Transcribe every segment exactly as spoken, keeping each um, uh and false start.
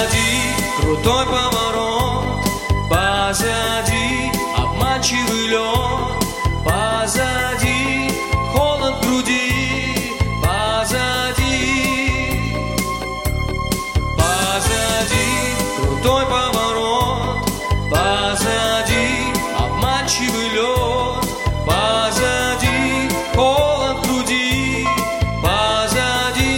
крутой поворот, позади обманчивый лед, позади холод в груди, позади, позади крутой поворот, позади обманчивый лед, позади холод в груди, позади.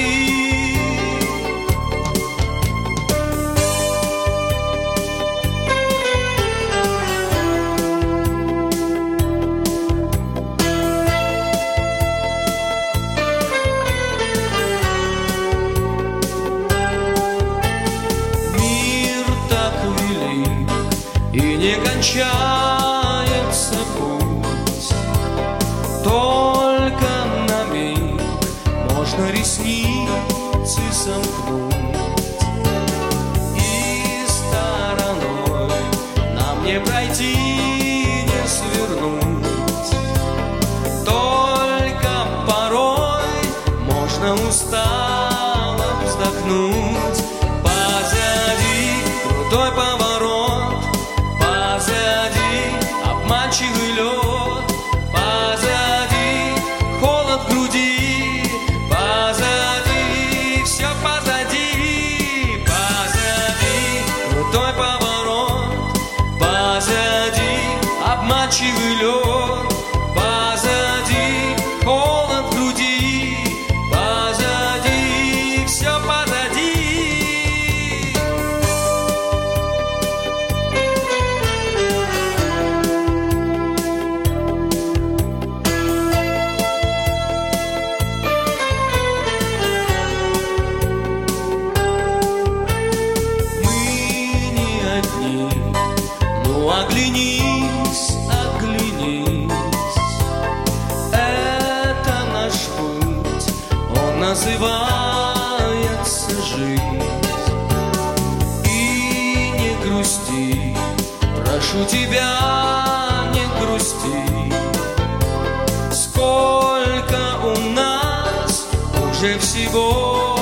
И не кончается путь, только на миг можно ресницы сомкнуть, и стороной нам не пройти, не свернуть, только порой можно устало вздохнуть. Позади крутой поворот, позади обманчивый лед, позади холод в груди, позади все позади, позади крутой поворот, позади обманчивый лед, позади холод в груди, позади все позади. Ну оглянись, оглянись, это наш путь, он называется жизнь. И не грусти, прошу тебя, не грусти, сколько у нас уже всего